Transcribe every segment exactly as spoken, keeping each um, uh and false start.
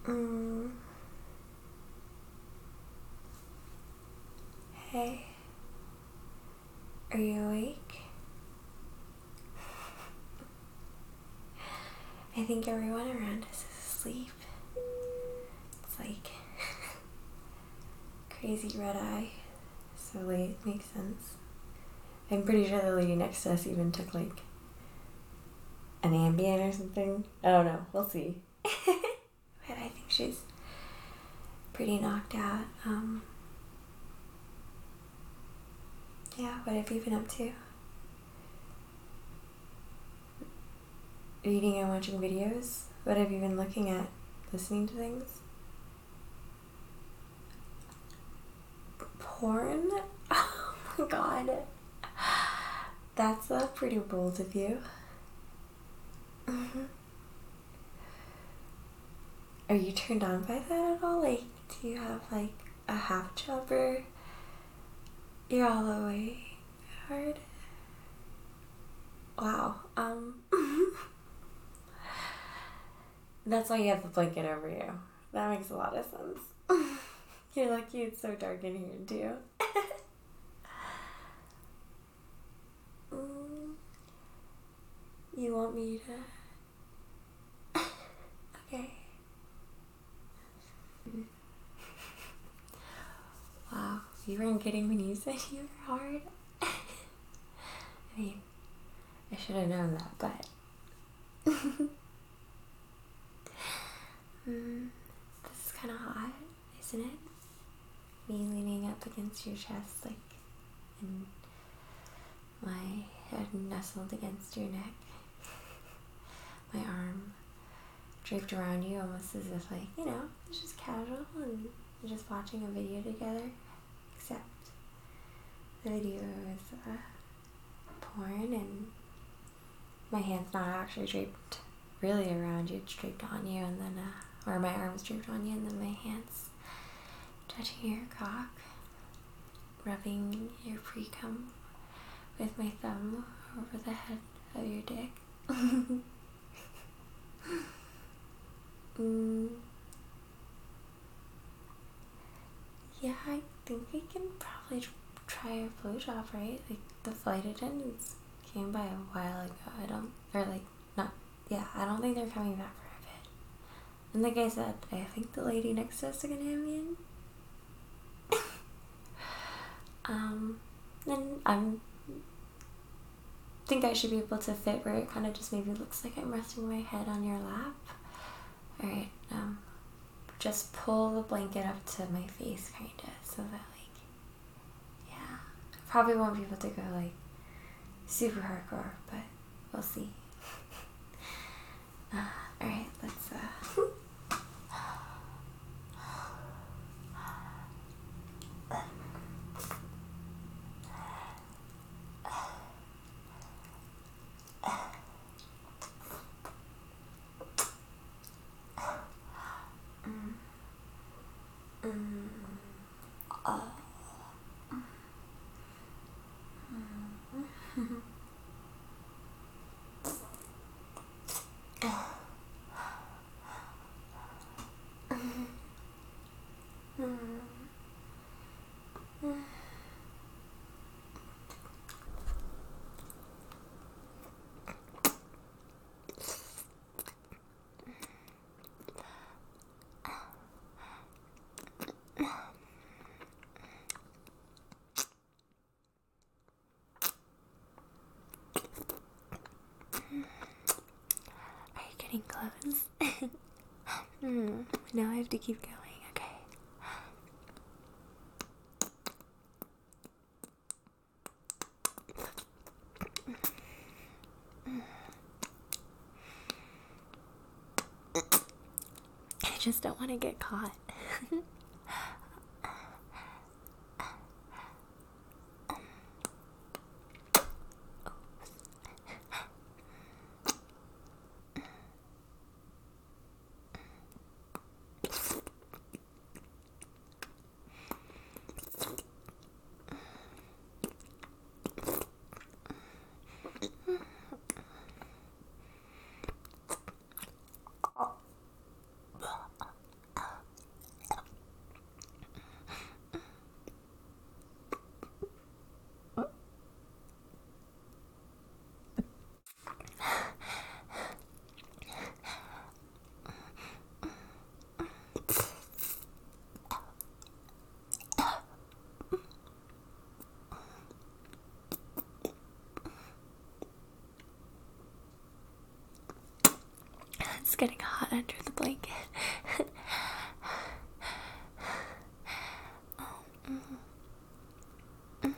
Mm. Hey, are you awake? I think everyone around us is asleep. It's like crazy red eye. So late, makes sense. I'm pretty sure the lady next to us even took like an Ambien or something. I don't know. We'll see. But I think she's pretty knocked out. Um, yeah, what have you been up to? Reading and watching videos? What have you been looking at? Listening to things? Porn? Oh my god. That's uh, pretty bold of you. Mm-hmm. Are you turned on by that at all? Like, do you have like a half job or you're all the way hard? Wow. Um. That's why you have the blanket over you. That makes a lot of sense. You're lucky it's so dark in here too. mm. You want me to? Okay. Wow, you weren't kidding when you said you were hard. I mean, I should have known that, but mm, this is kind of hot, isn't it? Me leaning up against your chest, like, and my head nestled against your neck, my arm draped around you, almost as if, like, you know, it's just casual and we're just watching a video together, except the video is uh, porn and my hand's not actually draped really around you, it's draped on you, and then, uh, or my arm's draped on you, and then my hand's touching your cock, rubbing your pre-cum with my thumb over the head of your dick. mm. Yeah, I think we can probably try a blowjob, right? Like, the flight attendants came by a while ago. I don't, or like, not, yeah, I don't think they're coming back for a bit. And like I said, I think the lady next to us took an Ambien. um, and I'm, think I should be able to fit where it kind of just maybe looks like I'm resting my head on your lap. Alright, um, just pull the blanket up to my face, kind of, so that, like, yeah, probably won't be able to go, like, super hardcore, but we'll see. uh, Alright, let's, uh, getting close. mm, now I have to keep going, okay. I just don't want to get caught. It's getting hot under the blanket. Oh, mm. Mm.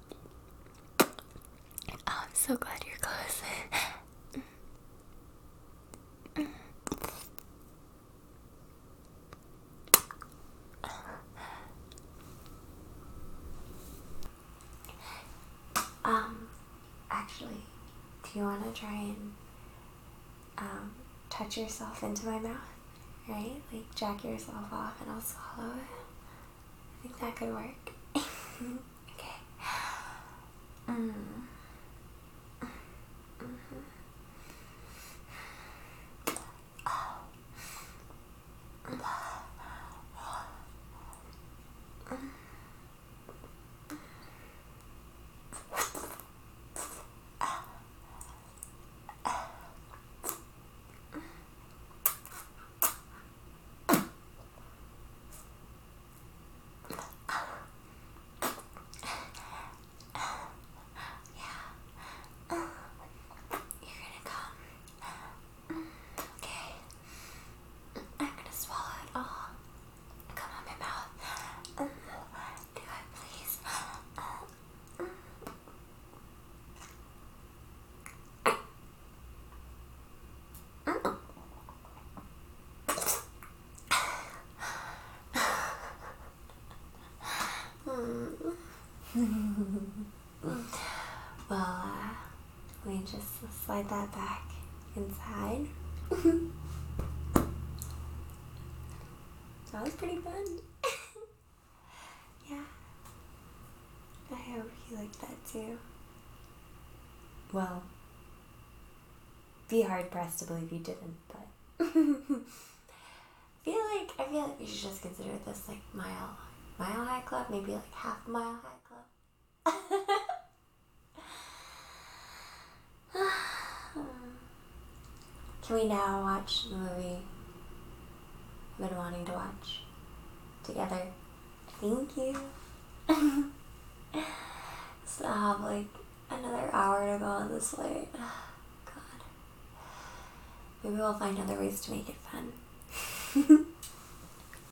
Oh, I'm so glad you're close. Mm. Um, actually, do you want to try and um, touch yourself into my mouth? Right? Like jack yourself off and I'll swallow it. I think that could work. Okay. Mm. Mm-hmm. Oh. Mm. Well, uh, let me just slide that back inside. That was pretty fun. Yeah. I hope you liked that too. Well, be hard pressed to believe you didn't, but I feel like I feel like we should just consider this like mile mile high club, maybe like half mile high club. Can we now watch the movie I've been wanting to watch together? Thank you. So I have like another hour to go on this flight. God. Maybe we'll find other ways to make it fun.